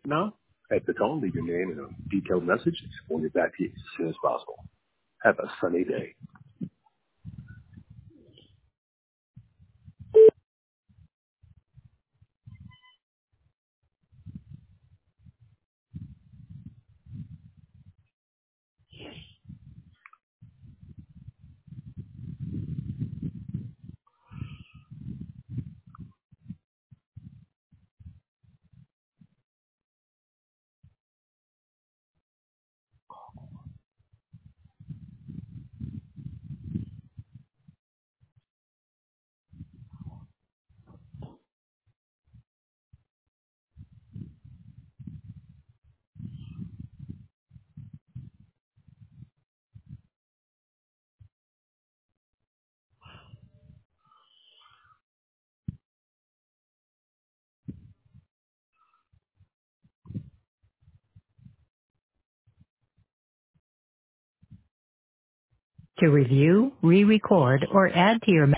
Now, at the tone, leave your name and a detailed message. We'll get back to you as soon as possible. Have a sunny day. To review, re-record, or add to your